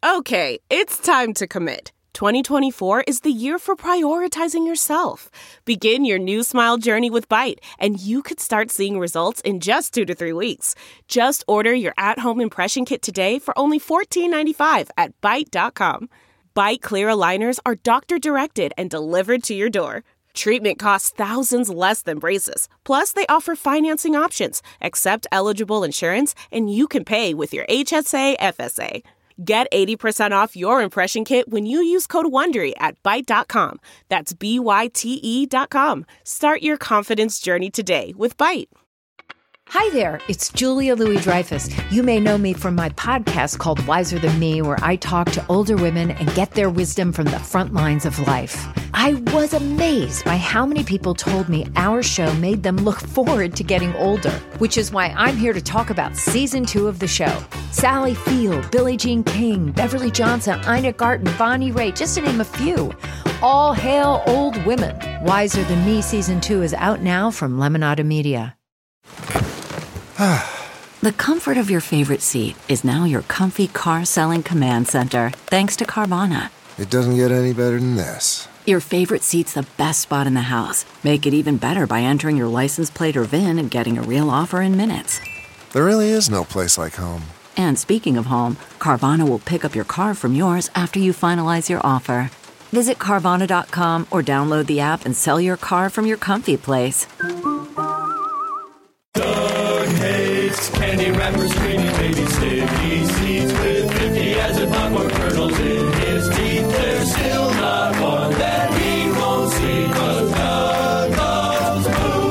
Okay, it's time to commit. 2024 is the year for prioritizing yourself. Begin your new smile journey with Byte, and you could start seeing results in just 2 to 3 weeks. Just order your at-home impression kit today for only $14.95 at Byte.com. Byte Clear aligners are doctor-directed and delivered to your door. Treatment costs thousands less than braces. Plus, they offer financing options, accept eligible insurance, and you can pay with your HSA FSA. Get 80% off your impression kit when you use code WONDERY at Byte.com. That's BYTE.com. Start your confidence journey today with Byte. Hi there, it's Julia Louis-Dreyfus. You may know me from my podcast called Wiser Than Me, where I talk to older women and get their wisdom from the front lines of life. I was amazed by how many people told me our show made them look forward to getting older, which is why I'm here to talk about season 2 of the show. Sally Field, Billie Jean King, Beverly Johnson, Ina Garten, Bonnie Raitt, just to name a few. All hail old women. Wiser Than Me season 2 is out now from Lemonada Media. The comfort of your favorite seat is now your comfy car-selling command center, thanks to Carvana. It doesn't get any better than this. Your favorite seat's the best spot in the house. Make it even better by entering your license plate or VIN and getting a real offer in minutes. There really is no place like home. And speaking of home, Carvana will pick up your car from yours after you finalize your offer. Visit Carvana.com or download the app and sell your car from your comfy place. Candy wrappers, creamy baby sticky seeds with 50 as a popcorn kernels in his teeth. There's still not one that he won't see, 'cause Doug loves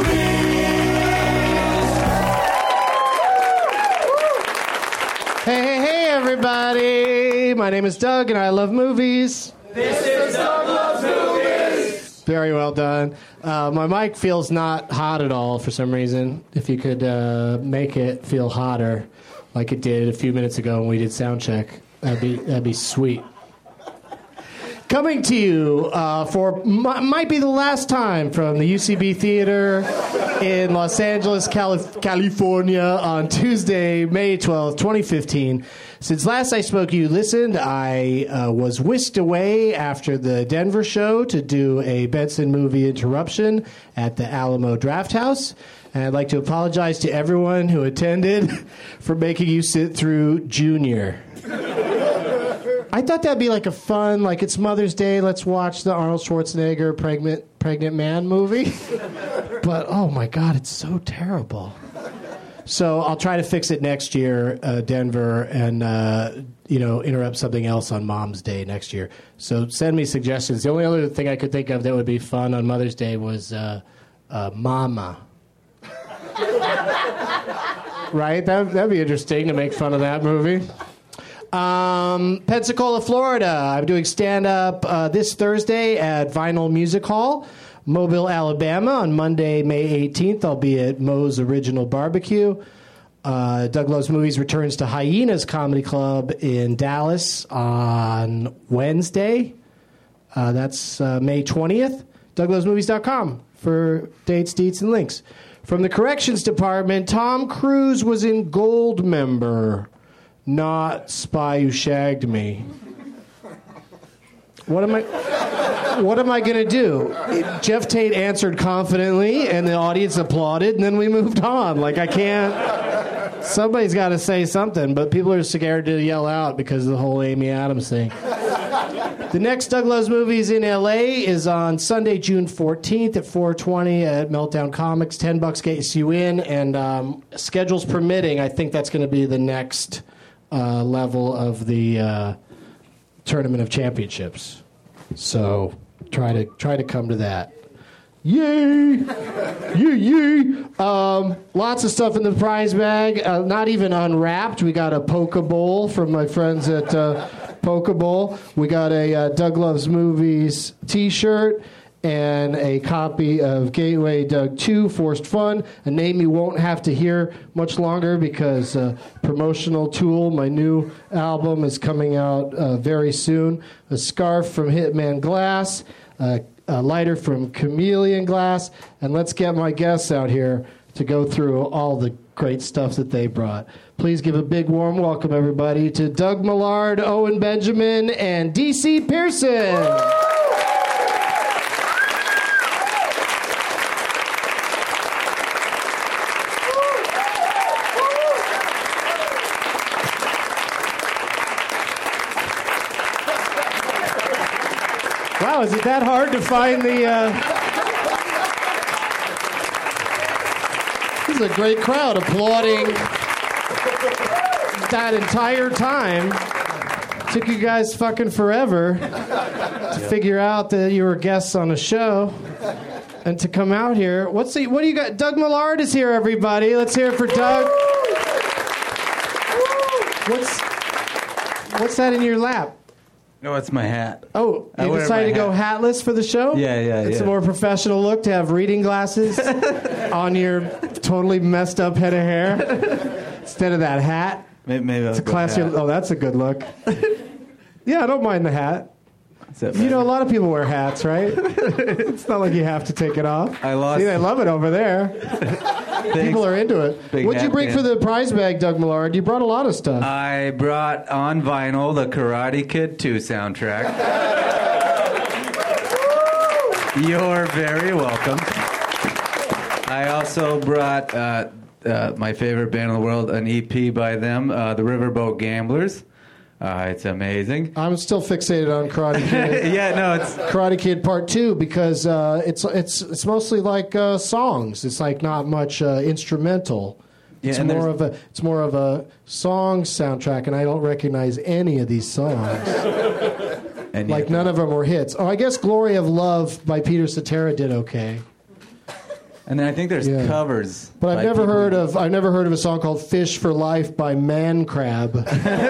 movies. Hey, everybody. My name is Doug, and I love movies. This is Doug Loves Movies. Very well done. My mic feels not hot at all for some reason. If you could make it feel hotter, like it did a few minutes ago when we did sound check, that'd be sweet. Coming to you for might be the last time from the UCB Theater in Los Angeles, California on Tuesday, May 12th, 2015. Since last I spoke, you listened. I was whisked away after the Denver show to do a Benson movie interruption at the Alamo Drafthouse. And I'd like to apologize to everyone who attended for making you sit through Junior. I thought that'd be like a fun, like it's Mother's Day, let's watch the Arnold Schwarzenegger pregnant man movie. But, oh my God, it's so terrible. So I'll try to fix it next year, Denver, and, interrupt something else on Mom's Day next year. So send me suggestions. The only other thing I could think of that would be fun on Mother's Day was Mama. Right? That'd be interesting to make fun of that movie. Pensacola, Florida. I'm doing stand-up this Thursday at Vinyl Music Hall. Mobile, Alabama. On Monday, May 18th, I'll be at Moe's Original Barbecue. Doug Loves Movies returns to Hyenas Comedy Club in Dallas on Wednesday. That's May 20th. DougLovesMovies.com for dates, deets, and links. From the Corrections Department, Tom Cruise was in Goldmember, not Spy Who Shagged Me. What am I going to do? Jeff Tate answered confidently, and the audience applauded, and then we moved on. Like, I can't... Somebody's got to say something, but people are scared to yell out because of the whole Amy Adams thing. The next Doug Loves Movies in L.A. is on Sunday, June 14th at 4:20 at Meltdown Comics. $10 gets you in, and schedules permitting, I think that's going to be the next level of the Tournament of Championships. So try to come to that. Yay! Yay! Lots of stuff in the prize bag. Not even unwrapped. We got a Poke Bowl from my friends at Poke Bowl. We got a Doug Loves Movies t-shirt and a copy of Gateway Doug 2, Forced Fun, a name you won't have to hear much longer because Promotional Tool, my new album, is coming out very soon. A scarf from Hitman Glass, a lighter from Chameleon Glass, and let's get my guests out here to go through all the great stuff that they brought. Please give a big warm welcome, everybody, to Doug Millard, Owen Benjamin, and DC Pearson. Wow, is it that hard to find the... This is a great crowd applauding that entire time. Took you guys fucking forever to figure out that you were guests on a show and to come out here. What do you got? Doug Millard is here, everybody. Let's hear it for Doug. What's that in your lap? No, it's my hat. Oh, you decided to go hatless for the show? Yeah. It's a more professional look to have reading glasses on your totally messed up head of hair instead of that hat. Maybe it's a classier. Oh, that's a good look. Yeah, I don't mind the hat. You know, a lot of people wear hats, right? It's not like you have to take it off. See, they love it over there. People are into it. What'd you bring for the prize bag, Doug Millard? You brought a lot of stuff. I brought on vinyl the Karate Kid 2 soundtrack. You're very welcome. I also brought my favorite band in the world, an EP by them, the Riverboat Gamblers. It's amazing. I'm still fixated on Karate Kid. Yeah, no, it's Karate Kid Part 2 because it's mostly like songs. It's like not much instrumental. Yeah, it's more of a song soundtrack, and I don't recognize any of these songs. Like none of them were hits. Oh, I guess "Glory of Love" by Peter Cetera did okay. And then I think there's covers. But I've never heard of a song called "Fish for Life" by Man Crab.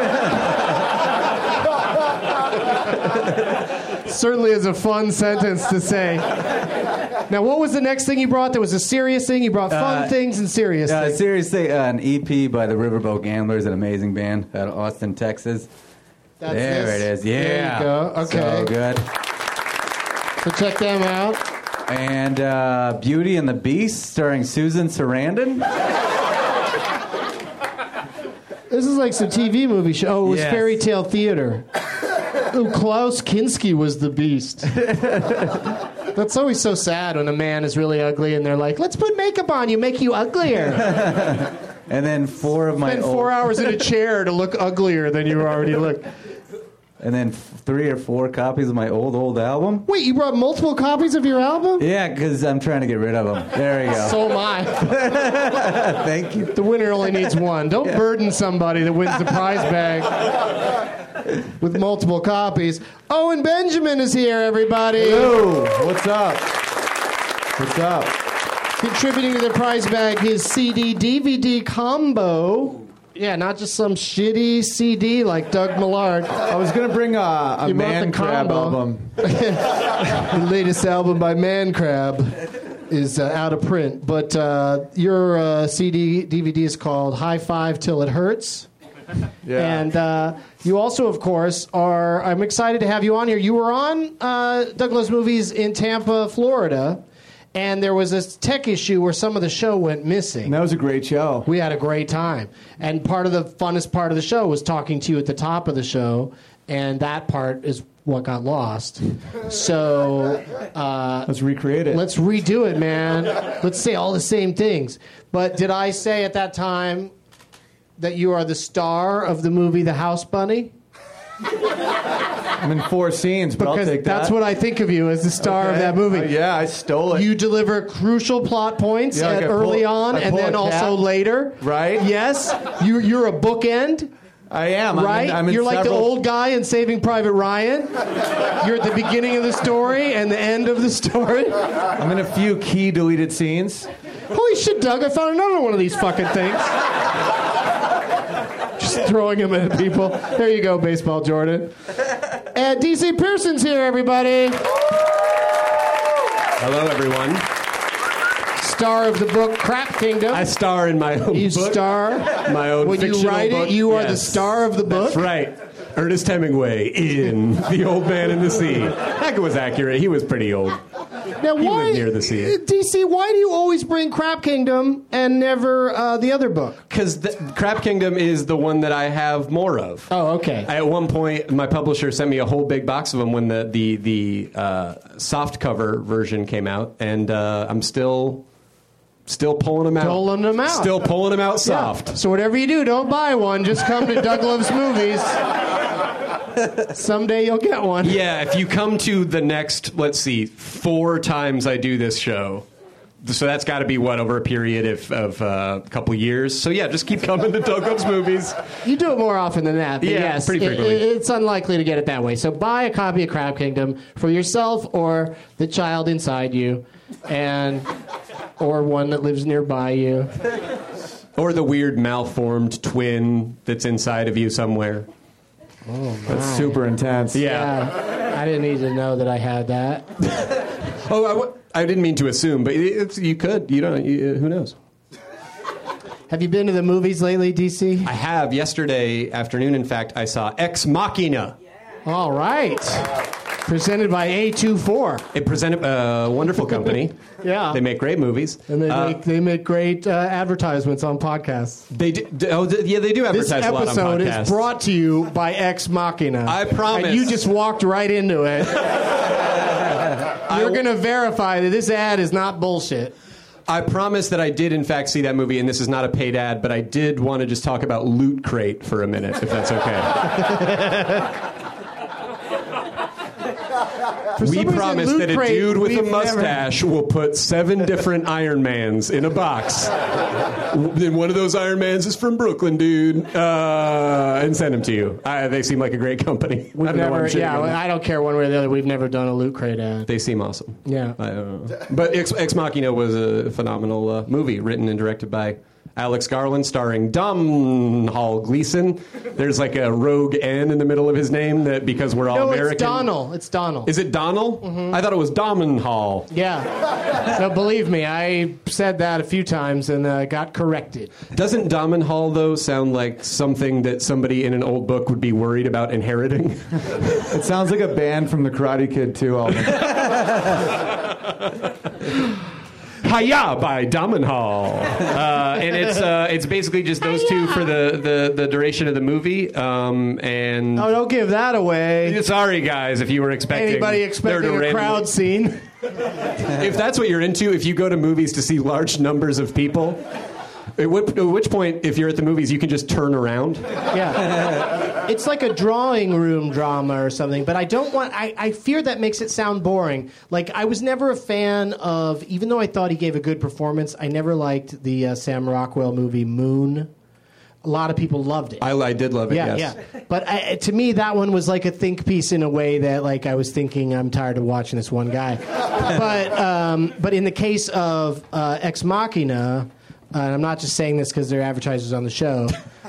Certainly is a fun sentence to say. Now, what was the next thing you brought? There was a serious thing. You brought fun things and serious things. Serious thing, an EP by the Riverboat Gamblers, an amazing band out of Austin, Texas. There it is. Yeah. There you go. Okay. So good. So check them out. And Beauty and the Beast, starring Susan Sarandon. This is like some TV movie show. Oh, it was Fairy Tale Theater. Oh, Klaus Kinski was the Beast. That's always so sad when a man is really ugly and they're like, let's put makeup on you, make you uglier. And then Spend 4 hours in a chair to look uglier than you already look. And then 3 or 4 copies of my old album. Wait, you brought multiple copies of your album? Yeah, because I'm trying to get rid of them. There you go. So am I. Thank you. The winner only needs one. Don't burden somebody that wins the prize bag with multiple copies. Owen Benjamin is here, everybody. Hello. What's up? What's up? Contributing to the prize bag, his CD-DVD combo. Yeah, not just some shitty CD like Doug Millard. I was going to bring a Man Crab album. The latest album by Man Crab is out of print. But your CD-DVD is called High Five Till It Hurts. Yeah. And you also, of course, I'm excited to have you on here. You were on Doug Loves Movies in Tampa, Florida. And there was this tech issue where some of the show went missing. And that was a great show. We had a great time. And part of the funnest part of the show was talking to you at the top of the show. And that part is what got lost. So let's recreate it. Let's redo it, man. Let's say all the same things. But did I say at that time that you are the star of the movie The House Bunny? I'm in 4 scenes, but because I'll take that. That's what I think of you as the star of that movie. Yeah, I stole it. You deliver crucial plot points early on and then also later. Right. Yes. You're a bookend. I am. Right? I'm in You're like the several... old guy in Saving Private Ryan. You're at the beginning of the story and the end of the story. I'm in a few key deleted scenes. Holy shit, Doug, I found another one of these fucking things. Just throwing them at people. There you go, Baseball Jordan. And DC Pearson's here, everybody. Hello, everyone. Star of the book Crap Kingdom. I star in my own you book. You star. My own when fictional you write book. It, you are the star of the book. That's right. Ernest Hemingway in The Old Man and the Sea. That was accurate. He was pretty old. Now, You why, live near the sea. DC, why do you always bring Crap Kingdom and never the other book? Because Crap Kingdom is the one that I have more of. Oh, okay. At one point, my publisher sent me a whole big box of them when the soft cover version came out, and I'm still pulling them out. Pulling them out. Still pulling them out soft. Yeah. So whatever you do, don't buy one. Just come to Doug Loves Movies. Someday you'll get one. Yeah, if you come to the next, let's see, 4 times I do this show. So that's got to be, over a period of a couple years. So yeah, just keep coming to Doug Loves Movies. You do it more often than that. But Yeah, yes, pretty frequently. It's unlikely to get it that way. So buy a copy of Crab Kingdom for yourself or the child inside you, or one that lives nearby you. Or the weird malformed twin that's inside of you somewhere. Oh, That's super intense. Yeah. I didn't need to know that I had that. I didn't mean to assume, but you could. You don't. Who knows? Have you been to the movies lately, DC? I have. Yesterday afternoon, in fact, I saw Ex Machina. All right. Presented by A24. It presented a wonderful company. Yeah. They make great movies. And they make great advertisements on podcasts. They do. They do advertise a lot on This episode podcasts. is brought to you by Ex Machina. I promise. And you just walked right into it. You're going to verify that this ad is not bullshit. I promise that I did, in fact, see that movie, and this is not a paid ad, but I did want to just talk about Loot Crate for a minute, if that's okay. We promise that a dude with a mustache will put 7 different Iron Mans in a box. Then one of those Iron Mans is from Brooklyn, dude, and send them to you. They seem like a great company. I don't care one way or the other. We've never done a Loot Crate ad. They seem awesome. Yeah. I don't know. But Ex Machina was a phenomenal movie, written and directed by Alex Garland, starring Domhnall Gleeson. There's like a rogue N in the middle of his name that because we're all American. It's Donnell. It's Donnell. Is it Donnell? Mm-hmm. I thought it was Domhnall. Yeah. No, believe me, I said that a few times and got corrected. Doesn't Domhnall, though, sound like something that somebody in an old book would be worried about inheriting? It sounds like a band from the Karate Kid, too, Alvin. Hiya by Domhnall. And it's basically just those two for the duration of the movie. And don't give that away. Sorry, guys, if you were expecting anybody expecting a crowd scene. If that's what you're into, if you go to movies to see large numbers of people, at which point, if you're at the movies, you can just turn around. Yeah. It's like a drawing room drama or something, but I fear that makes it sound boring. Like, I was never a fan of, even though I thought he gave a good performance, I never liked the Sam Rockwell movie Moon. A lot of people loved it. I did love it, yes. Yeah. But to me, that one was like a think piece in a way that, like, I was thinking, I'm tired of watching this one guy. But in the case of Ex Machina, and I'm not just saying this because they're advertisers on the show,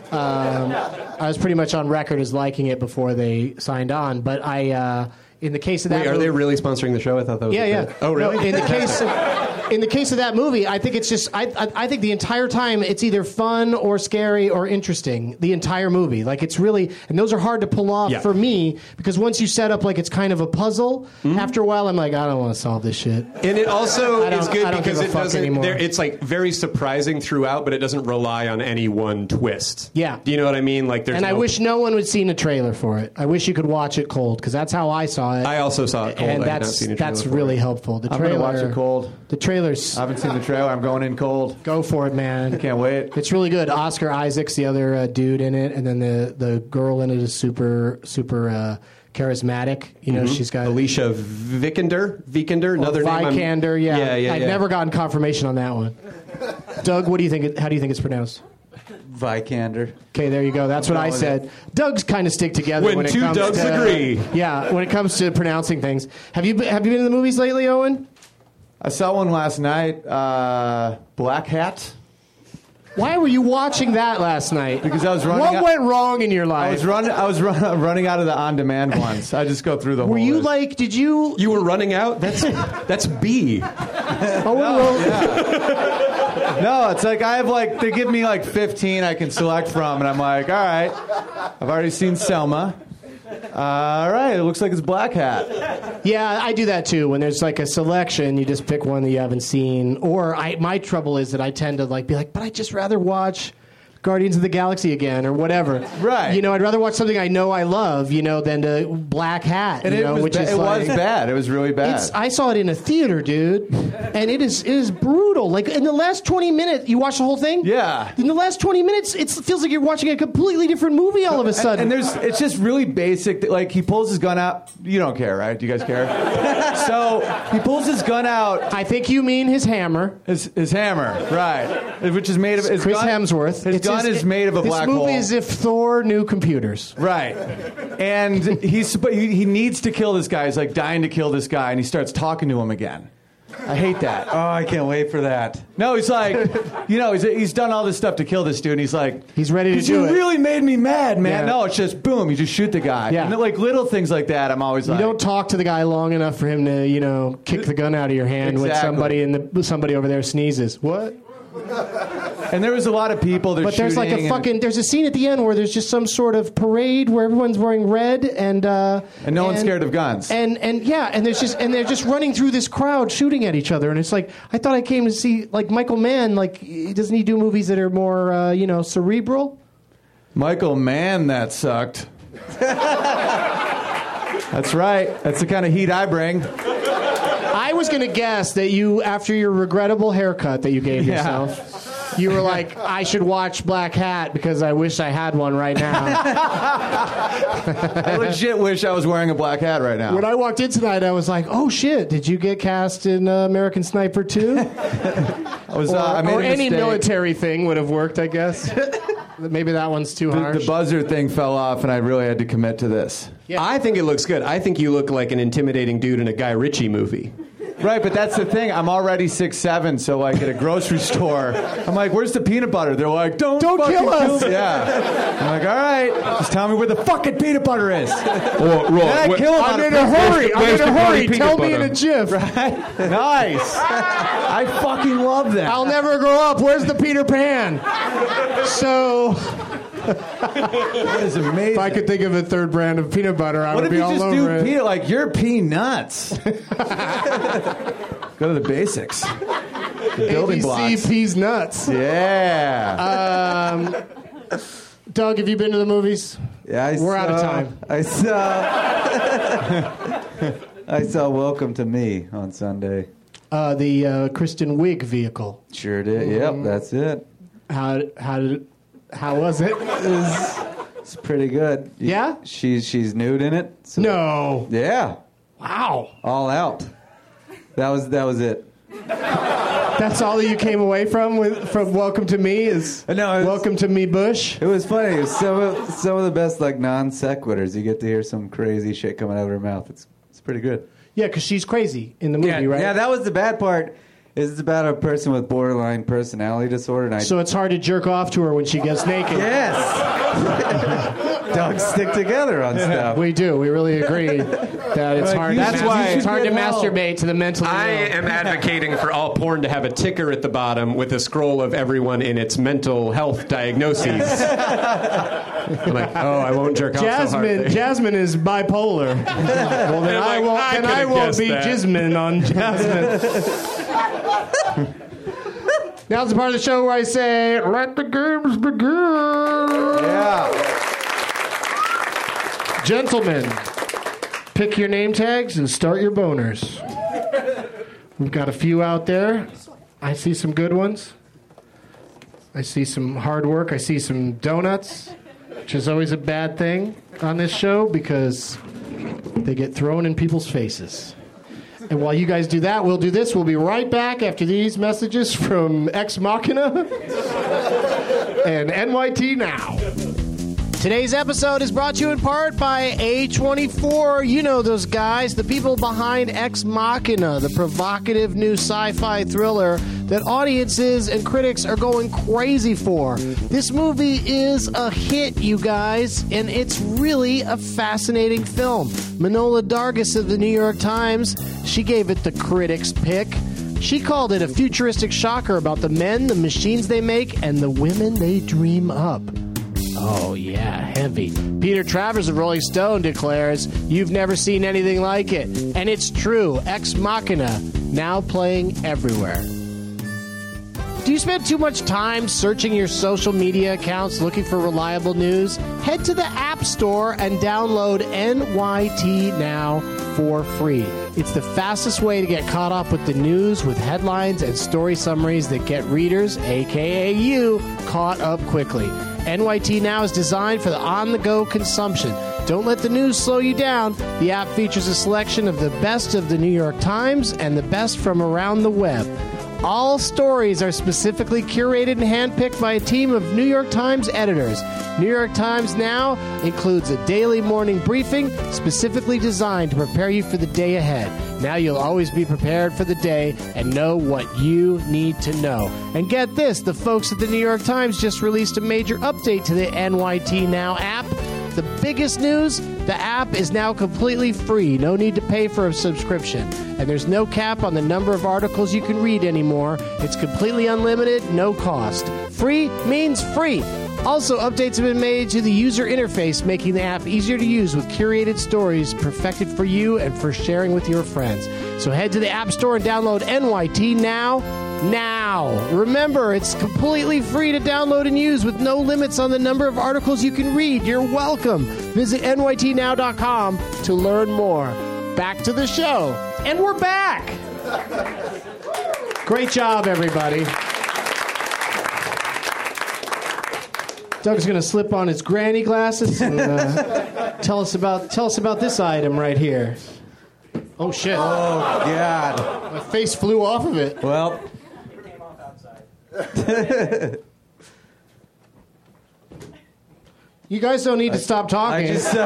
I was pretty much on record as liking it before they signed on. But in the case of that, are they really sponsoring the show? I thought that was yeah. Oh, really? No, in the case of that movie, I think it's just I think the entire time it's either fun or scary or interesting. The entire movie, like, it's really, and those are hard to pull off for me, because once you set up like it's kind of a puzzle, after a while I'm like, I don't want to solve this shit. And it also is good because it doesn't. It's like very surprising throughout, but it doesn't rely on any one twist. Yeah. Do you know what I mean? Like, I wish no one had seen a trailer for it. I wish you could watch it cold, because that's how I saw it. I also saw it cold. And I had not seen a trailer that's for really it. helpful. The I'm trailer, going to watch it cold. The trailers. I haven't seen the trailer. I'm going in cold. Go for it, man. Can't wait. It's really good. Oscar Isaac's the other dude in it, and then the girl in it is super charismatic. You know, she's got Alicia Vikander, another name. Vikander, yeah. I've yeah. never gotten confirmation on that one. Doug, what do you think? How do you think it's pronounced? Vikander. Okay, there you go. That's what I said. Doug's kind of stick together when it two comes Dougs to, agree. Yeah, when it comes to pronouncing things. Have you been in the movies lately, Owen? I saw one last night. Black Hat. Why were you watching that last night? Because I was running. What went wrong in your life? I was running out of the on-demand ones. I just go through the whole Were you list. like? Did you? You were running out? That's B. No, it's like I have like they give me like 15 I can select from, and I'm like, all right, I've already seen Selma. All right, it looks like it's Black Hat. Yeah, I do that too. When there's like a selection, you just pick one that you haven't seen. Or my trouble is that I tend to be like, but I'd just rather watch Guardians of the Galaxy again or whatever. Right. You know, I'd rather watch something I know I love, you know, than to Black Hat. And you know, was bad. It was really bad. I saw it in a theater, dude, and it is brutal. Like in the last 20 minutes, you watch the whole thing? Yeah. In the last 20 minutes, it feels like you're watching a completely different movie all of a sudden. And it's just really basic. Like he pulls his gun out. You don't care, right? Do you guys care? So he pulls his gun out. I think you mean his hammer. His hammer, right? Which is made of Chris Hemsworth. His gun is made of a black hole. This movie is if Thor knew computers. Right. And he needs to kill this guy. He's like dying to kill this guy, and he starts talking to him again. I hate that. Oh, I can't wait for that. No, he's like, you know, he's done all this stuff to kill this dude, and he's like... He's ready to do it. You really made me mad, man. Yeah. No, it's just, boom, you just shoot the guy. Yeah. And like little things like that, I'm always like... You don't talk to the guy long enough for him to, you know, kick the gun out of your hand when somebody over there sneezes. What? And there was a lot of people But there's like there's a scene at the end where there's just some sort of parade where everyone's wearing red and no one's scared of guns. And they're just running through this crowd shooting at each other, and it's like, I thought I came to see like Michael Mann, like doesn't he do movies that are more cerebral? Michael Mann, that sucked. That's right. That's the kind of heat I bring. I was going to guess that you, after your regrettable haircut that you gave yourself, you were like, I should watch Black Hat because I wish I had one right now. I legit wish I was wearing a black hat right now. When I walked in tonight, I was like, oh shit, did you get cast in American Sniper 2? Or any military thing would have worked, I guess. Maybe that one's too harsh. The buzzer thing fell off, and I really had to commit to this. Yeah. I think it looks good. I think you look like an intimidating dude in a Guy Ritchie movie. Right, but that's the thing. I'm already 6'7", so like at a grocery store, I'm like, "Where's the peanut butter?" They're like, "Don't kill us." Yeah. I'm like, "All right, just tell me where the fucking peanut butter is." I'm in a hurry. Tell me in a jiff. Right? Nice. I fucking love that. I'll never grow up. Where's the Peter Pan? So. That is amazing. If I could think of a third brand of peanut butter, I would be all over it. What if you just do peanut, like you're peanuts? Go to the basics. The building blocks. ABC Peas Nuts. Yeah. Doug, have you been to the movies? Yeah, we're out of time. I saw Welcome to Me on Sunday. The Kristen Wiig vehicle. Sure did. Yep, that's it. How was it? It's pretty good. Yeah? She's nude in it. So no. Yeah. Wow. All out. That was it. That's all that you came away from Welcome to Me is Welcome to Me Bush? It was funny. It was some of the best like non sequiturs. You get to hear some crazy shit coming out of her mouth. It's pretty good. Yeah, because she's crazy in the movie, right? Yeah, that was the bad part. It's about a person with borderline personality disorder. So it's hard to jerk off to her when she gets naked. Yes. Dogs stick together on stuff. We do. We really agree that it's hard. That's why it's hard to masturbate to the mentally ill. I am advocating for all porn to have a ticker at the bottom with a scroll of everyone in its mental health diagnoses. I'm like, I won't jerk off so hard. Jasmine is bipolar. Well, then I won't be Jasmine on Jasmine. Now's the part of the show where I say, "Let the games begin." Yeah. Gentlemen, pick your name tags and start your boners. We've got a few out there. I see some good ones. I see some hard work. I see some donuts, which is always a bad thing on this show because they get thrown in people's faces. And while you guys do that, we'll do this. We'll be right back after these messages from Ex Machina and NYT Now. Today's episode is brought to you in part by A24. You know those guys, the people behind Ex Machina, the provocative new sci-fi thriller that audiences and critics are going crazy for. This movie is a hit, you guys, and it's really a fascinating film. Manohla Dargis of the New York Times, she gave it the critics' pick. She called it a futuristic shocker about the men, the machines they make, and the women they dream up. Oh, yeah, heavy. Peter Travers of Rolling Stone declares, "You've never seen anything like it." And it's true. Ex Machina, now playing everywhere. Do you spend too much time searching your social media accounts looking for reliable news? Head to the App Store and download NYT Now for free. It's the fastest way to get caught up with the news with headlines and story summaries that get readers, aka you, caught up quickly. NYT Now is designed for the on-the-go consumption. Don't let the news slow you down. The app features a selection of the best of the New York Times and the best from around the web. All stories are specifically curated and handpicked by a team of New York Times editors. New York Times Now includes a daily morning briefing specifically designed to prepare you for the day ahead. Now you'll always be prepared for the day and know what you need to know. And get this, the folks at the New York Times just released a major update to the NYT Now app. The biggest news, the app is now completely free. No need to pay for a subscription. And there's no cap on the number of articles you can read anymore. It's completely unlimited, no cost. Free means free. Also, updates have been made to the user interface, making the app easier to use with curated stories perfected for you and for sharing with your friends. So head to the App Store and download NYT Now. Remember, it's completely free to download and use with no limits on the number of articles you can read. You're welcome. Visit nytnow.com to learn more. Back to the show. And we're back. Great job, everybody. Doug's going to slip on his granny glasses and tell us about this item right here. Oh, shit. Oh, God. My face flew off of it. Well... You guys don't need to stop talking.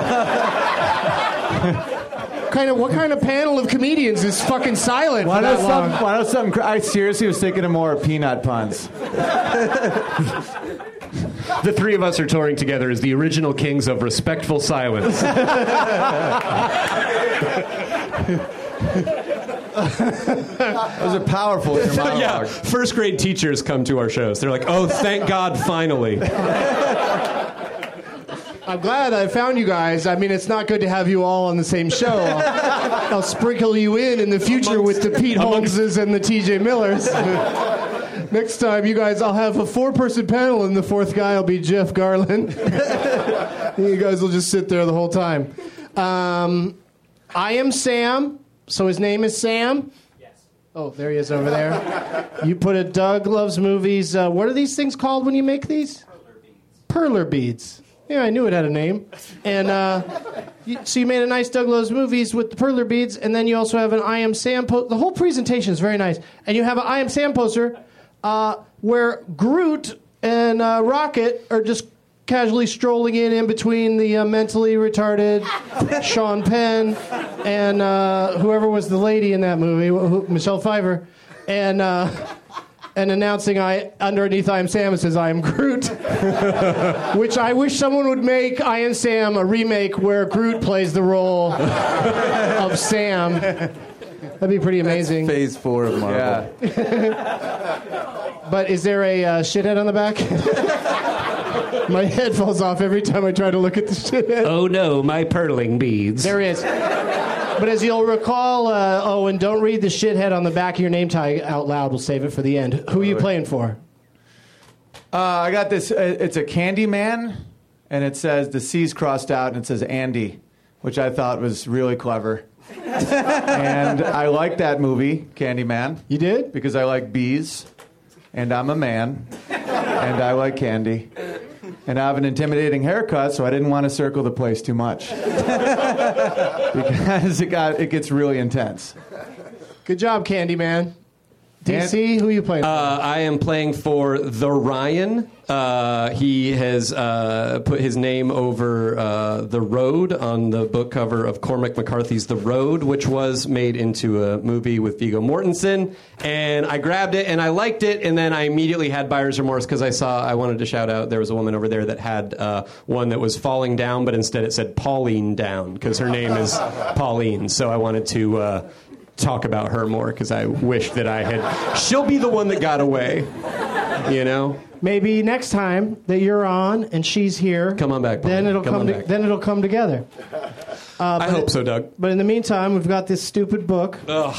What kind of panel of comedians is fucking silent for that long? I seriously was thinking of more peanut puns. The three of us are touring together as the original kings of respectful silence. Those are powerful. Yeah, first grade teachers come to our shows. They're like, "Oh, thank God, finally." I'm glad I found you guys. I mean, it's not good to have you all on the same show. I'll sprinkle you in the future with the Pete Holmeses and the TJ Millers. Next time, you guys, I'll have a 4-person panel, and the fourth guy will be Jeff Garland. You guys will just sit there the whole time. I am Sam. So his name is Sam? Yes. Oh, there he is over there. You put a Doug Loves Movies. What are these things called when you make these? Perler beads. Perler beads. Yeah, I knew it had a name. And so you made a nice Doug Loves Movies with the Perler beads, and then you also have an I Am Sam poster. The whole presentation is very nice. And you have an I Am Sam poster where Groot and Rocket are just casually strolling in between the mentally retarded Sean Penn and whoever was the lady in that movie, Michelle Pfeiffer, and announcing underneath I Am Sam it says I Am Groot, which I wish someone would make I Am Sam a remake where Groot plays the role of Sam. That'd be pretty amazing. That's phase 4 of Marvel. Yeah. But is there a shithead on the back? My head falls off every time I try to look at the shithead. Oh no, my purling beads. There is. But as you'll recall, and don't read the shithead on the back of your name tag out loud. We'll save it for the end. Who are you playing for? I got this. It's a candy man, and it says the C's crossed out, and it says Andy, which I thought was really clever. And I like that movie, Candyman. You did? Because I like bees, and I'm a man, and I like candy. And I have an intimidating haircut, so I didn't want to circle the place too much. Because it gets really intense. Good job, Candyman. DC, who are you playing for? I am playing for the Ryan. He has put his name over The Road on the book cover of Cormac McCarthy's The Road, which was made into a movie with Viggo Mortensen. And I grabbed it, and I liked it, and then I immediately had buyer's remorse because I wanted to shout out, there was a woman over there that had one that was falling down, but instead it said Pauline Down, because her name is Pauline. So I wanted to... talk about her more because I wish that I had. She'll be the one that got away. You know? Maybe next time that you're on and she's here, come on back. Then it'll come. Then it'll come together. I hope so, Doug. But in the meantime, we've got this stupid book. Ugh.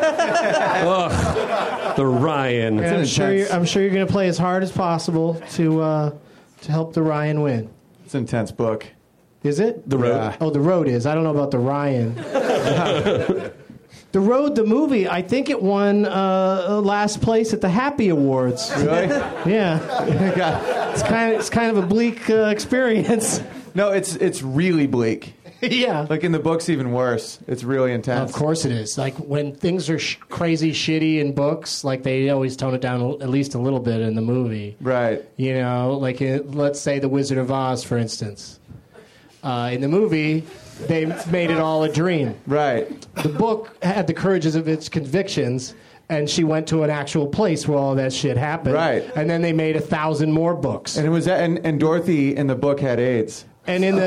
The Ryan. And I'm sure you're going to play as hard as possible to help the Ryan win. It's an intense book. Is it? The Road. Yeah. Oh, The Road is. I don't know about the Ryan. The Road, the movie, I think it won last place at the Happy Awards. Really? Yeah. It's kind of a bleak experience. No, it's really bleak. Yeah. Like in the book's even worse. It's really intense. Of course it is. Like when things are crazy shitty in books, like they always tone it down at least a little bit in the movie. Right. You know, like let's say The Wizard of Oz, for instance. In the movie, they made it all a dream. Right. The book had the courage of its convictions, and she went to an actual place where all that shit happened. Right. And then they made 1,000 more books. And it was and Dorothy in the book had AIDS. And in the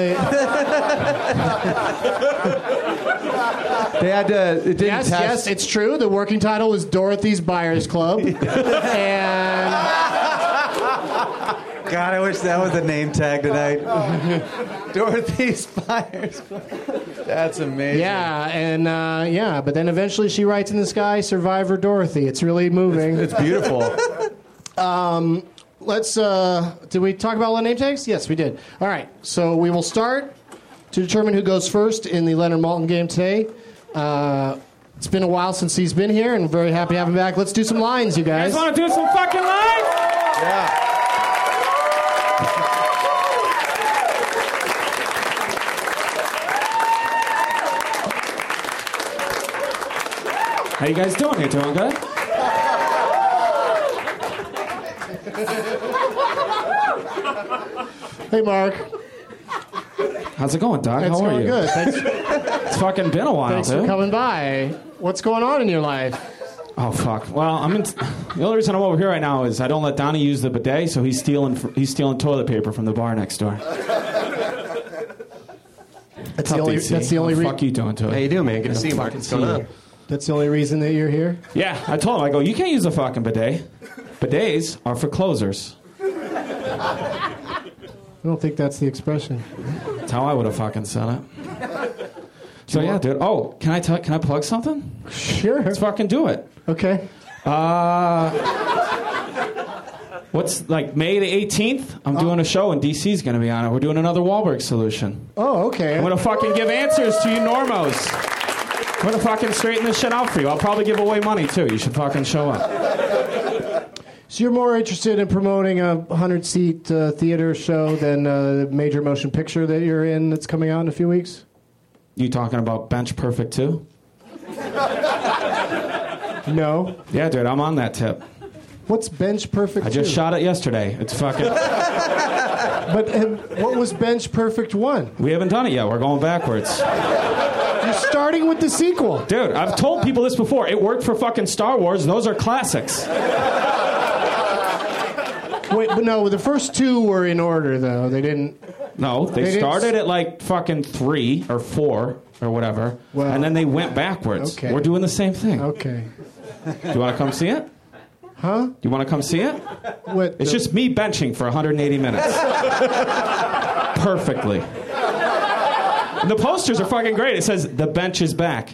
they had to. It didn't test. Yes, it's true. The working title is Dorothy's Buyers Club, and God, I wish that was the name tag tonight. Dorothy's Buyers Club. That's amazing. yeah, and but then eventually she writes in the sky, "Survivor Dorothy." It's really moving. It's beautiful. Did we talk about all the name tags? Yes, we did. All right, so we will start to determine who goes first in the Leonard Maltin game today. It's been a while since he's been here, and we're very happy to have him back. Let's do some lines, you guys. You guys want to do some fucking lines? Yeah. How you guys doing? You doing good? Hey, Mark. How's it going, Doc? It's How are going you? good. Thanks, It's fucking been a while, thanks dude. for coming by. What's going on in your life? Oh fuck. Well, the only reason I'm over here right now is I don't let Donnie use the bidet, so he's stealing toilet paper from the bar next door. That's the only reason. Fuck you doing to it? How you doing, man? Good to see you, Mark. What's going on? That's the only reason that you're here? Yeah, I told him. I go, you can't use a fucking bidet. Bidets are for closers. I don't think that's the expression. That's how I would have fucking said it. So yeah, dude. Oh, can I plug something? Sure. Let's fucking do it. Okay. What's like May the 18th? I'm doing a show and DC's going to be on it. We're doing another Wahlberg solution. Oh, okay. I'm going to fucking give answers to you normos. I'm going to fucking straighten this shit out for you. I'll probably give away money too. You should fucking show up. So you're more interested in promoting a 100-seat theater show than the major motion picture that you're in that's coming out in a few weeks? You talking about Bench Perfect 2? No. Yeah, dude, I'm on that tip. What's Bench Perfect 2? I just shot it yesterday. It's fucking... But what was Bench Perfect 1? We haven't done it yet. We're going backwards. You're starting with the sequel. Dude, I've told people this before. It worked for fucking Star Wars. Those are classics. Wait, but no, the first two were in order, though. They didn't... No, they started at like fucking 3 or 4 or whatever, well, and then they went backwards. Okay. We're doing the same thing. Okay. Do you want to come see it? Huh? Do you want to come see it? What? It's just me benching for 180 minutes. Perfectly. And the posters are fucking great. It says, "The bench is back."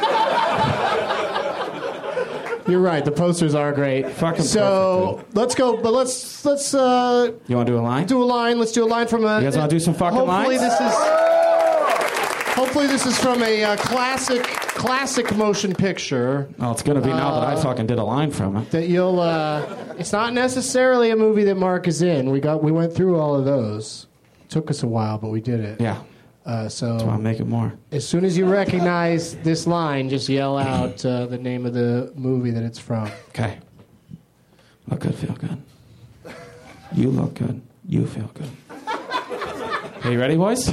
You're right. The posters are great. Fucking so perfect, let's go. But let's. You want to do a line? Do a line. Let's do a line from a. You guys want to do some fucking hopefully lines? Hopefully this is from a classic motion picture. Oh, it's gonna be now that I fucking did a line from it. That you'll. It's not necessarily a movie that Mark is in. We went through all of those. It took us a while, but we did it. Yeah. So That's why I'm making more. As soon as you recognize this line, just yell out the name of the movie that it's from. Okay. Look good, feel good. You look good. You feel good. Are you ready, boys?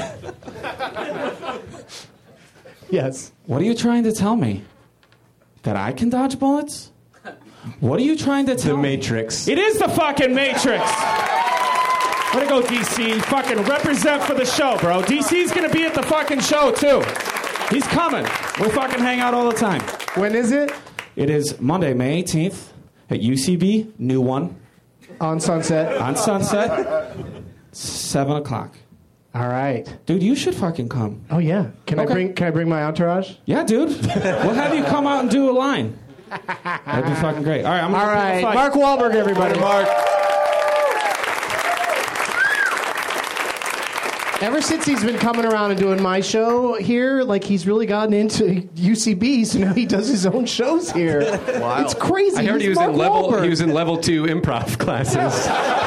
Yes. What are you trying to tell me? That I can dodge bullets? What are you trying to tell me? The Matrix. It is the fucking Matrix! Way to go, DC. Fucking represent for the show, bro. DC's gonna be at the fucking show, too. He's coming. We fucking hang out all the time. When is it? It is Monday, May 18th at UCB, new one. On Sunset. On Sunset. 7 o'clock. All right. Dude, you should fucking come. Oh, yeah. Can I bring my entourage? Yeah, dude. We'll have you come out and do a line. That'd be fucking great. All right, I'm gonna pick a fight. Mark Wahlberg, everybody. Mark. Ever since he's been coming around and doing my show here, like he's really gotten into UCB, so now he does his own shows here. Wow. It's crazy. I heard he was Mark in level. Wahlberg. He was in level 2 improv classes.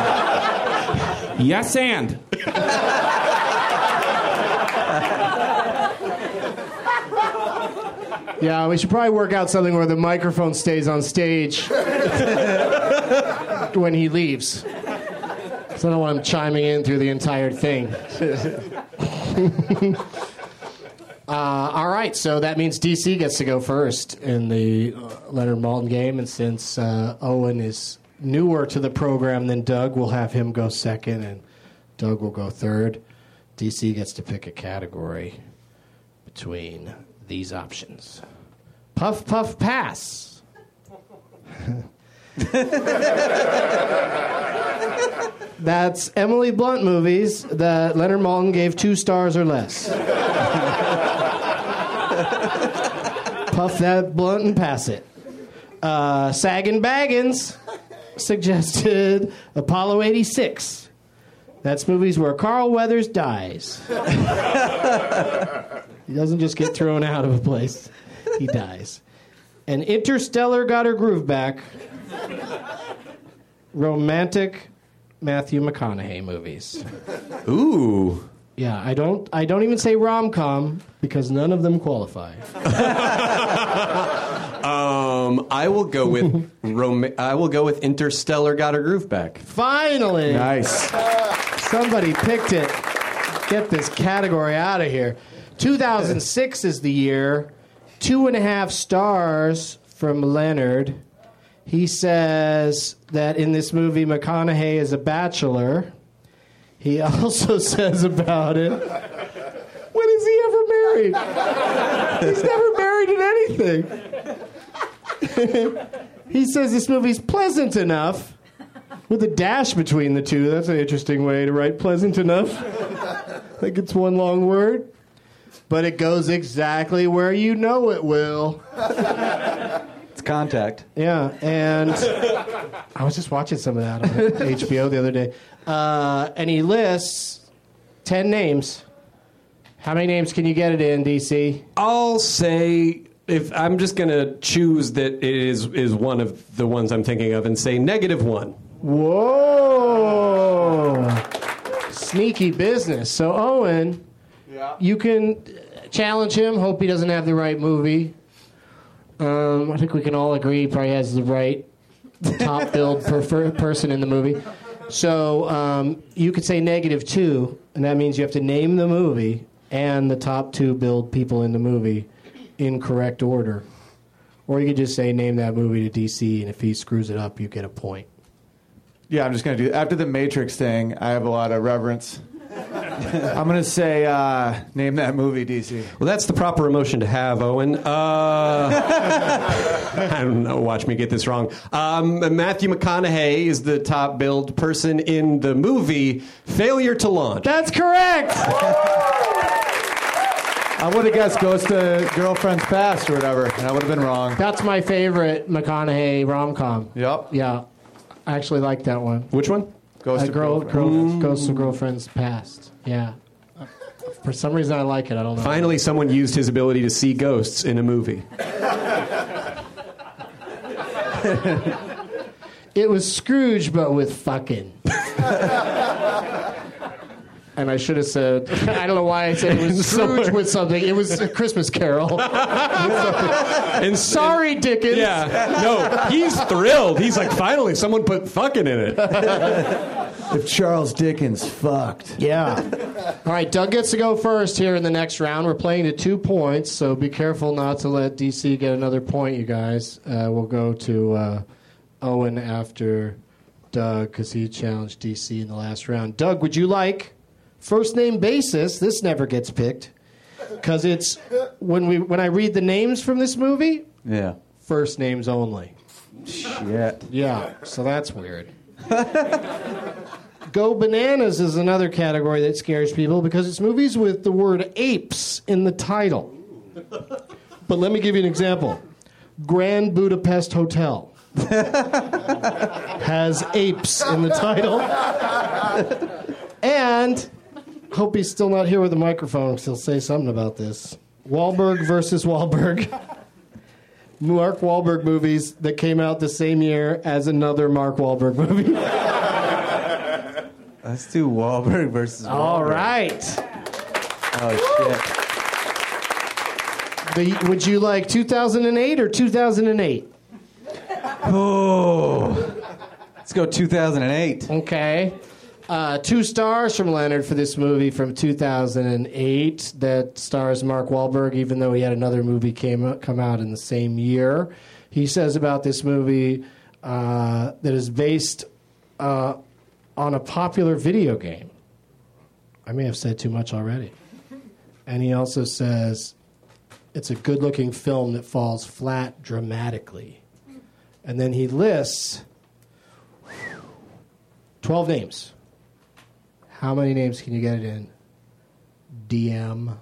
Yes, and. Yeah, we should probably work out something where the microphone stays on stage when he leaves. So I don't want him chiming in through the entire thing. All right, so that means DC gets to go first in the Leonard Maltin game, and since Owen is newer to the program than Doug, we'll have him go second, and Doug will go third. DC gets to pick a category between these options. Puff, puff, pass. That's Emily Blunt movies that Leonard Maltin gave 2 stars or less. Puff that blunt and pass it. Saggin' Baggins suggested Apollo 86. That's movies where Carl Weathers dies. He doesn't just get thrown out of a place. He dies. And Interstellar got her groove back. Romantic Matthew McConaughey movies. Ooh. Yeah, I don't even say rom-com because none of them qualify. I will go with Interstellar got her groove back. Finally. Nice. Somebody picked it. Get this category out of here. 2006 is the year. 2.5 stars from Leonard. He says that in this movie, McConaughey is a bachelor. He also says about it, when is he ever married? He's never married in anything. He says this movie's pleasant enough, with a dash between the two. That's an interesting way to write pleasant enough. I think it's one long word. But it goes exactly where you know it will. It's Contact. Yeah, and I was just watching some of that on HBO the other day. And he lists 10 names. How many names can you get it in, DC? I'll say, if I'm just going to choose that it is one of the ones I'm thinking of and say -1. Whoa. Sneaky business. So, Owen, you can challenge him. Hope he doesn't have the right movie. I think we can all agree he probably has the right top billed person in the movie. So you could say -2, and that means you have to name the movie and the top 2 billed people in the movie in correct order. Or you could just say name that movie to DC, and if he screws it up, you get a point. Yeah, I'm just going to do after the Matrix thing, I have a lot of reverence. I'm going to say name that movie, DC. Well, that's the proper emotion to have, Owen. I don't know. Watch me get this wrong. Matthew McConaughey is the top billed person in the movie Failure to Launch. That's correct! I would have guessed Ghost to Girlfriend's Past or whatever, and I would have been wrong. That's my favorite McConaughey rom-com. Yep. Yeah. I actually like that one. Which one? Ghost to Girlfriend's Past. Yeah. For some reason, I like it. I don't know. Finally, someone used his ability to see ghosts in a movie. It was Scrooge, but with fucking. And I should have said, I don't know why I said it was Scrooge with something. It was A Christmas Carol. And sorry, Dickens. Yeah. No, he's thrilled. He's like, finally, someone put fucking in it. If Charles Dickens fucked. Yeah. All right, Doug gets to go first here in the next round. We're playing to 2 points, so be careful not to let DC get another point, you guys. We'll go to Owen after Doug because he challenged DC in the last round. Doug, would you like first name basis? This never gets picked because it's when I read the names from this movie. Yeah. First names only. Shit. Yeah. So that's weird. Go Bananas is another category that scares people because it's movies with the word apes in the title. But let me give you an example. Grand Budapest Hotel has apes in the title. And, hope he's still not here with the microphone because he'll say something about this. Wahlberg versus Wahlberg. Mark Wahlberg movies that came out the same year as another Mark Wahlberg movie. Let's do Wahlberg versus Wahlberg. All right. Oh, shit. Would you like 2008 or 2008? Oh. Let's go 2008. Okay. 2 stars from Leonard for this movie from 2008 that stars Mark Wahlberg, even though he had another movie come out in the same year. He says about this movie that is based on a popular video game. I may have said too much already. And he also says it's a good-looking film that falls flat dramatically. And then he lists 12 names. How many names can you get it in? DM.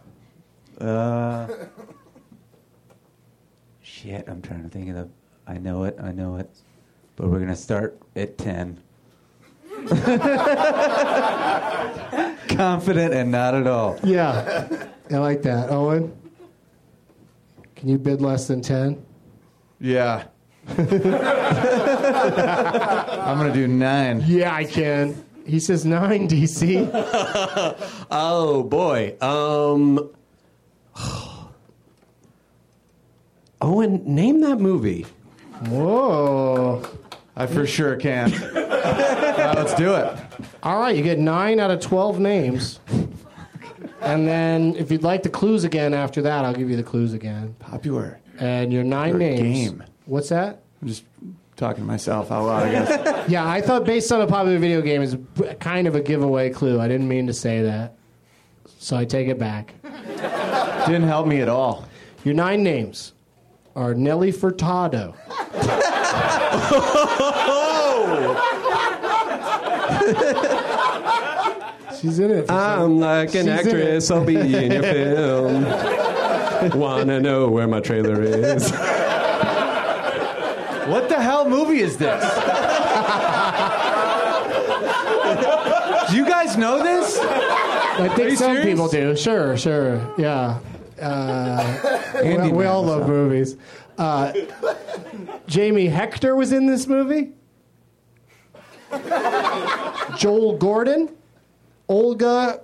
Shit, I'm trying to think of the... I know it. But we're going to start at 10. Confident and not at all. Yeah, I like that. Owen, can you bid less than 10? Yeah. I'm going to do 9. Yeah, I can. He says 9, DC. Oh, boy. Owen, name that movie. Whoa. I for sure can. Let's do it. All right, you get 9 out of 12 names. And then if you'd like the clues again after that, I'll give you the clues again. Popular. And your 9 names. Game. What's that? I'm just talking to myself out loud, I guess. Yeah, I thought based on a popular video game is kind of a giveaway clue. I didn't mean to say that. So I take it back. Didn't help me at all. Your 9 names are Nelly Furtado. She's in it. I'm like an actress. I'll be in your film. Wanna know where my trailer is? What the hell movie is this? Do you guys know this? I think some people do. Sure. Yeah. We all love movies. Jamie Hector was in this movie. Joel Gordon. Olga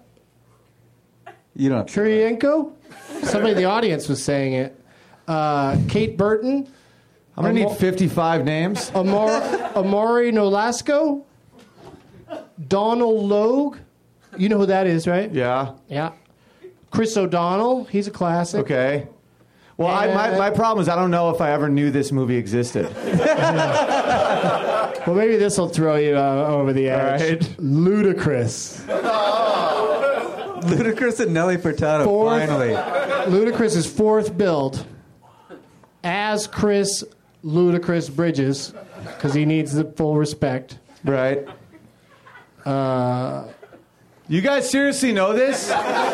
Kurylenko. Somebody in the audience was saying it. Kate Burton. I'm going to need 55 names. Amaury Nolasco. Donald Logue. You know who that is, right? Yeah. Yeah. Chris O'Donnell. He's a classic. Okay. Well, my problem is I don't know if I ever knew this movie existed. Well, maybe this will throw you over the edge. All right. Ludacris. Ludacris and Nelly Furtado, finally. Ludacris' 4th build as Chris Ludacris Bridges, because he needs the full respect. Right. You guys seriously know this?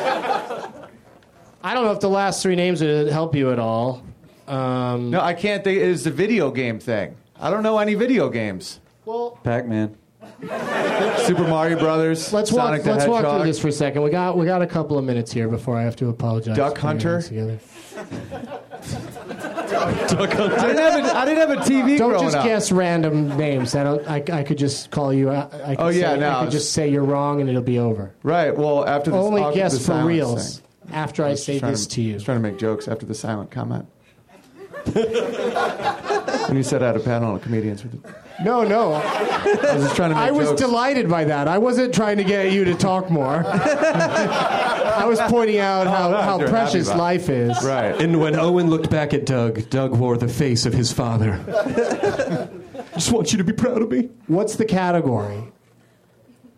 I don't know if the last 3 names would help you at all. No, I can't think. It's a video game thing. I don't know any video games. Well, Pac-Man. Super Mario Brothers. Let's Sonic the walk Hedgehog. through this for a second. We got a couple of minutes here before I have to apologize. Duck Hunter. Together. Duck Hunter. I didn't have a TV Don't growing just up. guess random names. I could just call you out. I could just say you're wrong and it'll be over. Right. Well, after this, only after guess the for silent reals thing. after I say this to you. I was trying to make jokes after the silent comment. When you said I had a panel of comedians with it. No. I was just trying to make I was jokes. delighted by that. I wasn't trying to get you to talk more. I was pointing out how you're precious happy about life is. Right. And when Owen looked back at Doug wore the face of his father. Just want you to be proud of me. What's the category?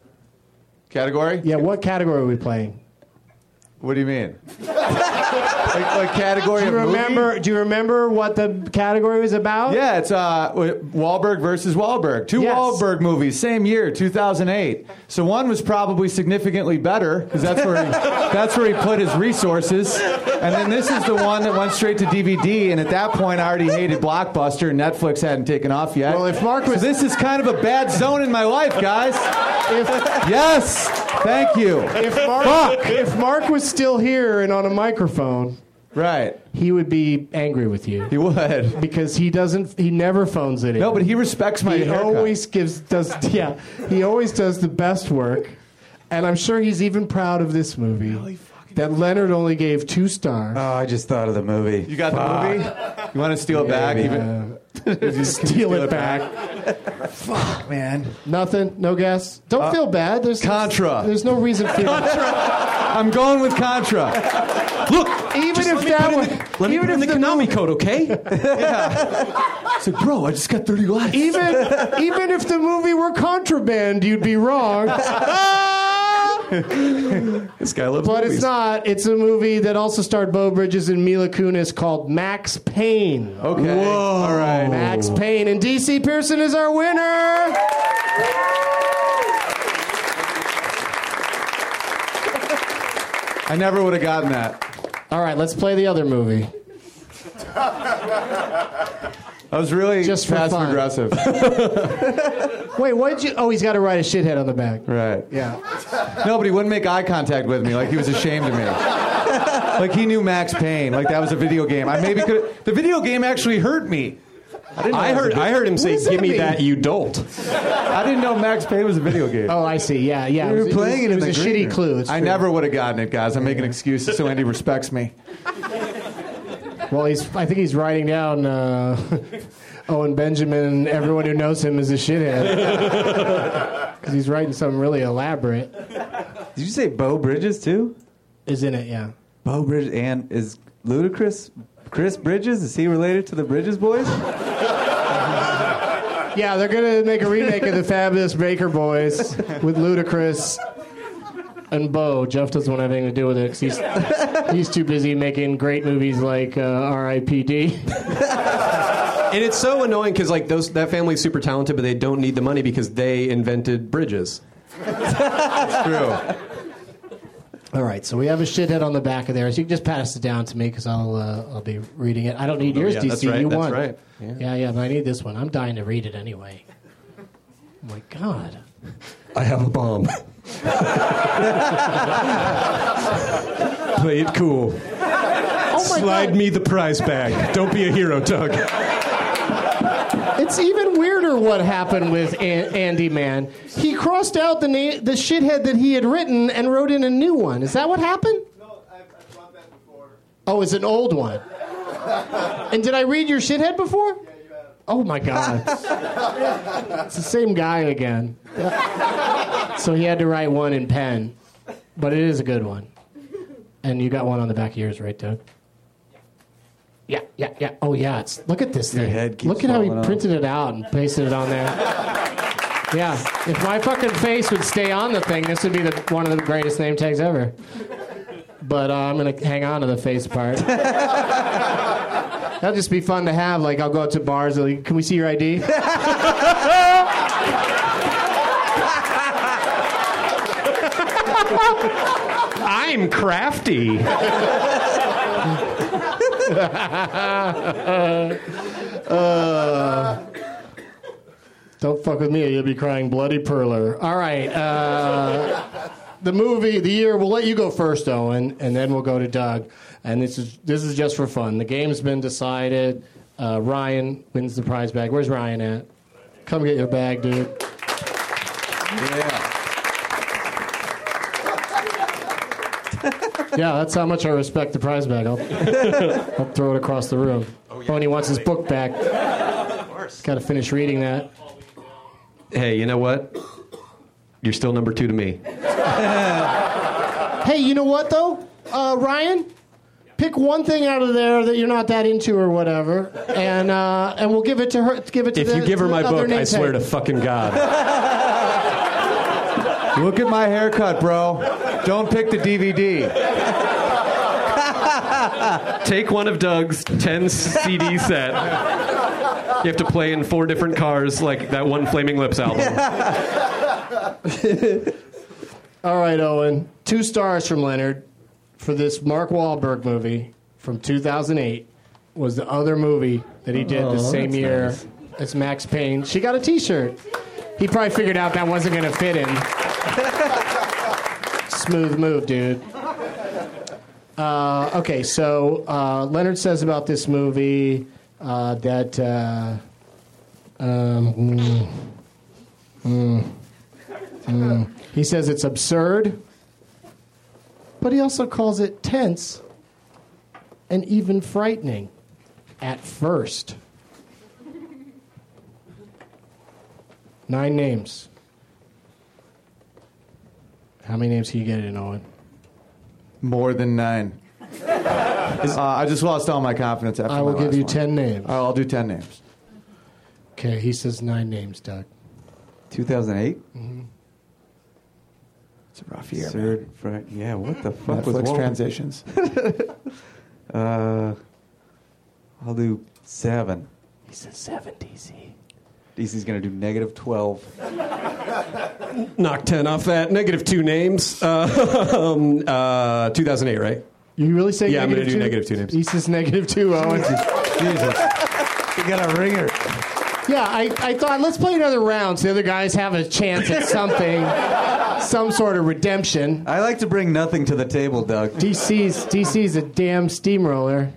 Category? Yeah, what category are we playing? What do you mean? like category Do you of remember? movie? Do you remember what the category was about? Yeah, it's Wahlberg versus Wahlberg. Two Wahlberg movies, same year, 2008. So one was probably significantly better because that's where he put his resources. And then this is the one that went straight to DVD. And at that point, I already hated Blockbuster, and Netflix hadn't taken off yet. Well, if Mark was, so this is kind of a bad zone in my life, guys. Yes, thank you. If Mark was still here and on a microphone, right, he would be angry with you. He would, because he never phones it in. No, but he respects my haircut. He always does the best work, and I'm sure he's even proud of this movie that Leonard only gave 2 stars. Oh, I just thought of the movie. You got the movie? You want to steal it back? Steal it back. Fuck, man. Nothing? No guess? Don't feel bad. There's Contra. There's no reason for Contra. I'm going with Contra. Look, even if that was... Let me put in the Konami code, okay? Yeah. It's like, bro, I just got 30 likes. Even if the movie were Contraband, you'd be wrong. This guy loves But movies. it's not. It's a movie that also starred Beau Bridges and Mila Kunis called Max Payne. Okay. Whoa. All right. Max Payne. And DC Pearson is our winner. I never would have gotten that. All right, let's play the other movie. I was really Just for passive fun. aggressive. Wait, what did you... Oh, he's got to write a shithead on the back. Right. Yeah. No, but he wouldn't make eye contact with me. Like he was ashamed of me. Like he knew Max Payne. Like that was a video game. I maybe could. The video game actually hurt me. I heard him say, "Give me that, you dolt." I didn't know Max Payne was a video game. Oh, I see. Yeah. We were playing it in the was a green shitty room. clue. It's I true. never would have gotten it, guys. I'm making excuses so Andy respects me. Well, I think he's writing down Owen Benjamin. Everyone who knows him is a shithead because he's writing something really elaborate. Did you say Beau Bridges too? Is in it, yeah. Beau Bridges, and is Ludacris Chris Bridges? Is he related to the Bridges boys? Yeah, they're gonna make a remake of the Fabulous Baker Boys with Ludacris and Beau. Jeff doesn't want to have anything to do with it because he's too busy making great movies like R.I.P.D. And it's so annoying because like that family's super talented, but they don't need the money because they invented bridges. It's true. All right, so we have a shithead on the back of there. So you can just pass it down to me because I'll be reading it. I don't need yours, yeah, DC. that's right, You that's won. right. Yeah, but I need this one. I'm dying to read it anyway. Oh my God. I have a bomb. Play it cool. Oh my Slide God. me the prize bag. Don't be a hero, Doug. It's even weirder what happened with Andy Man. He crossed out the shithead that he had written and wrote in a new one. Is that what happened? No, I've brought that before. Oh, it's an old one. And did I read your shithead before? Yeah, you have. Oh my God. It's the same guy again. So he had to write one in pen. But it is a good one. And you got one on the back of yours, right, Doug? Yeah. Oh, yeah. Look at this thing. head keeps Look at how he falling off. printed it out and pasted it on there. Yeah. If my fucking face would stay on the thing, this would be one of the greatest name tags ever. But I'm going to hang on to the face part. That'll just be fun to have. Like, I'll go out to bars. Like, can we see your ID? I'm crafty. Don't fuck with me or you'll be crying bloody perler. All right. The movie, the year, we'll let you go first, Owen, and then we'll go to Doug. And this is just for fun. The game's been decided. Ryan wins the prize bag. Where's Ryan at? Come get your bag, dude. Yeah. Yeah, that's how much I respect the prize bag. I'll throw it across the room. Oh, and he wants his book back. Of course. Got to finish reading that. Hey, you know what? You're still number 2 to me. Hey, you know what though, Ryan? Pick one thing out of there that you're not that into or whatever, and we'll give it to her. Give it to If you give her my book, I swear to tag. fucking God. Look at my haircut, bro. Don't pick the DVD. Take one of Doug's 10 CD set. You have to play in 4 different cars, like that one Flaming Lips album. All right, Owen. 2 stars from Leonard for this Mark Wahlberg movie from 2008 was the other movie that he did the same year as Max Payne. She got a T-shirt. He probably figured out that wasn't going to fit him. Smooth move, dude. Okay, so Leonard says about this movie that... He says it's absurd, but he also calls it tense and even frightening at first. 9 names. How many names can you get in, Owen? More than 9. I just lost all my confidence after I will my give last you one. 10 names. I'll do 10 names. Okay, he says 9 names, Doug. 2008? Mm-hmm. It's a rough year. Absurd, yeah, what the fuck Netflix was transitions. I'll do 7. He says 7, DC. DC's going to do -12. Knock 10 off that. -2 names. 2008, right? You really say Yeah, I'm going to do -2? -2 names. He says -2, Owen. Jesus. You got a ringer. Yeah, I thought, let's play another round so the other guys have a chance at something, some sort of redemption. I like to bring nothing to the table, Doug. DC's a damn steamroller.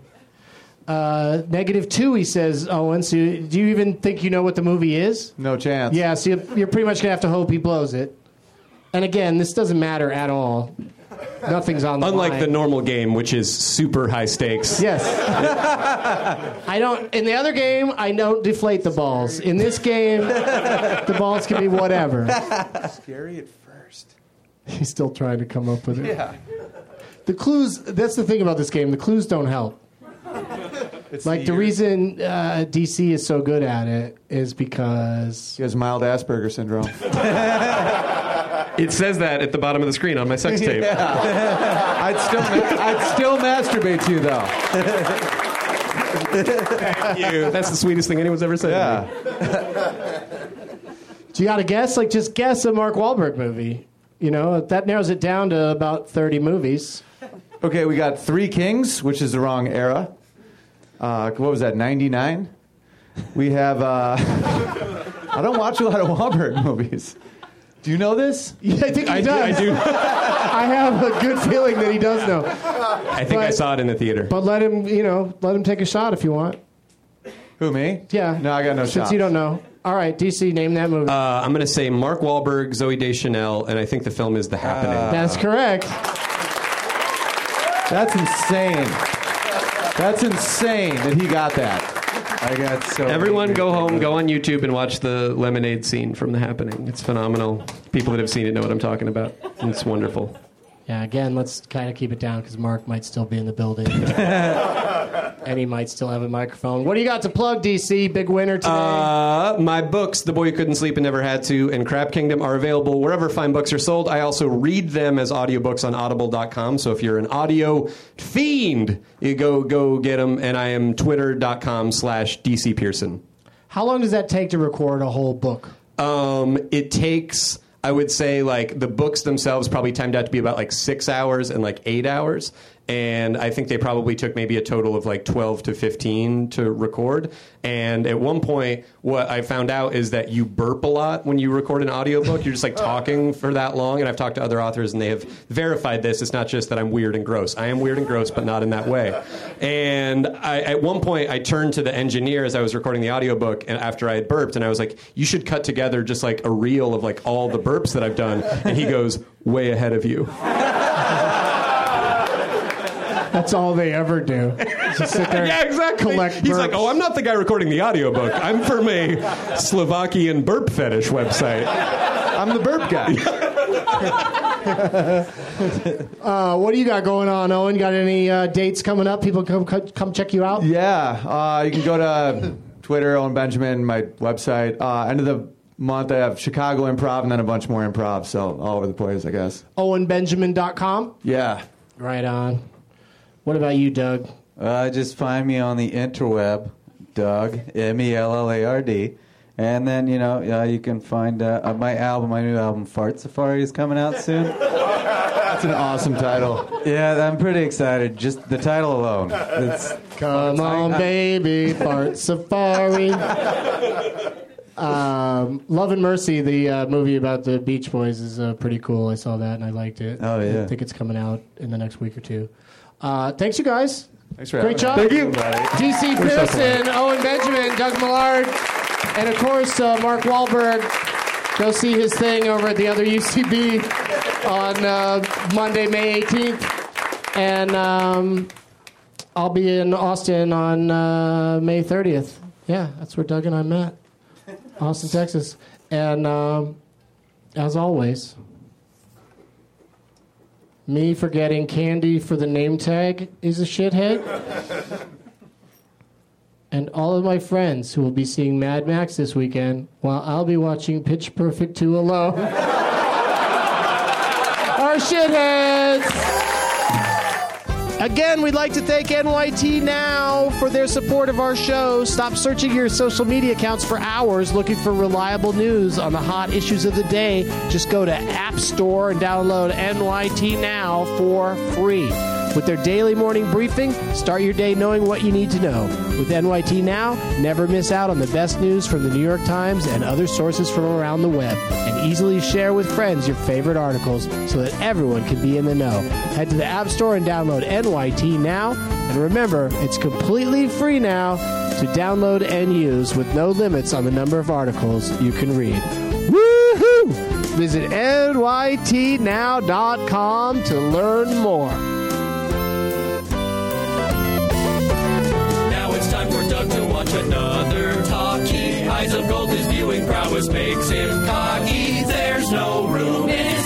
-2, he says, Owen. So do you even think you know what the movie is? No chance. Yeah, so you're pretty much going to have to hope he blows it. And again, this doesn't matter at all. Nothing's on the Unlike line. the normal game, which is super high stakes. Yes. I don't. In the other game, I don't deflate the balls. In this game, the balls can be whatever. Scary at first. He's still trying to come up with it. Yeah. The clues. That's the thing about this game. The clues don't help. It's Like the reason DC is so good at it is because he has mild Asperger syndrome. It says that at the bottom of the screen on my sex tape. Yeah. I'd still masturbate to you, though. Thank you. That's the sweetest thing anyone's ever said to me. Do you got to guess? Like, just guess a Mark Wahlberg movie. You know, that narrows it down to about 30 movies. Okay, we got Three Kings, which is the wrong era. What was that, 99? We have... I don't watch a lot of Wahlberg movies. Do you know this? Yeah, I think he does. I do. I have a good feeling that he does know. I think I saw it in the theater. But let him take a shot if you want. Who, me? Yeah. No, I got no Since shots. you don't know. All right, DC, name that movie. I'm going to say Mark Wahlberg, Zooey Deschanel, and I think the film is The Happening. That's correct. That's insane. That's insane that he got that. I got so. Everyone go home, go on YouTube, and watch the lemonade scene from The Happening. It's phenomenal. People that have seen it know what I'm talking about. It's wonderful. Yeah, again, let's kind of keep it down because Mark might still be in the building. And he might still have a microphone. What do you got to plug, DC? Big winner today. My books, The Boy Who Couldn't Sleep and Never Had To, and Crap Kingdom, are available wherever fine books are sold. I also read them as audiobooks on audible.com. So if you're an audio fiend, you go get them. And I am twitter.com/DC Pearson. How long does that take to record a whole book? It takes, I would say, like, the books themselves probably timed out to be about like 6 hours and like 8 hours. And I think they probably took maybe a total of like 12 to 15 to record. And at one point, what I found out is that you burp a lot when you record an audiobook. You're just like talking for that long. And I've talked to other authors and they have verified this. It's not just that I'm weird and gross. I am weird and gross, but not in that way. And at one point, I turned to the engineer as I was recording the audiobook and after I had burped. And I was like, you should cut together just like a reel of like all the burps that I've done. And he goes, way ahead of you. That's all they ever do. Just sit there Yeah, exactly. collect He's burps. like, oh, I'm not the guy recording the audiobook. I'm from a Slovakian burp fetish website. I'm the burp guy. What do you got going on, Owen? Got any dates coming up? People come check you out? Yeah. You can go to Twitter, Owen Benjamin, my website. End of the month, I have Chicago Improv and then a bunch more improv. So all over the place, I guess. OwenBenjamin.com? Yeah. Right on. What about you, Doug? Just find me on the interweb, Doug, Mellard. And then, you can find my new album, Fart Safari, is coming out soon. That's an awesome title. Yeah, I'm pretty excited. Just the title alone. Come on, baby, Fart Safari. Love and Mercy, the movie about the Beach Boys, is pretty cool. I saw that and I liked it. Oh, yeah. I think it's coming out in the next week or two. Thanks, you guys. Thanks for Great job. Thank you. DC Pearson, Owen Benjamin, Doug Millard, and of course, Mark Wahlberg. Go see his thing over at the other UCB on Monday, May 18th. And I'll be in Austin on May 30th. Yeah, that's where Doug and I met. Austin, Texas. And as always, me forgetting candy for the name tag is a shithead. And all of my friends who will be seeing Mad Max this weekend while I'll be watching Pitch Perfect 2 alone are shitheads. Again, we'd like to thank NYT Now for their support of our show. Stop searching your social media accounts for hours looking for reliable news on the hot issues of the day. Just go to App Store and download NYT Now for free. With their daily morning briefing, start your day knowing what you need to know. With NYT Now, never miss out on the best news from the New York Times and other sources from around the web. And easily share with friends your favorite articles so that everyone can be in the know. Head to the App Store and download NYT Now. And remember, it's completely free now to download and use with no limits on the number of articles you can read. Woohoo! Visit nytnow.com to learn more. It's time for Doug to watch another talkie. Eyes of gold, his viewing prowess makes him cocky. There's no room in his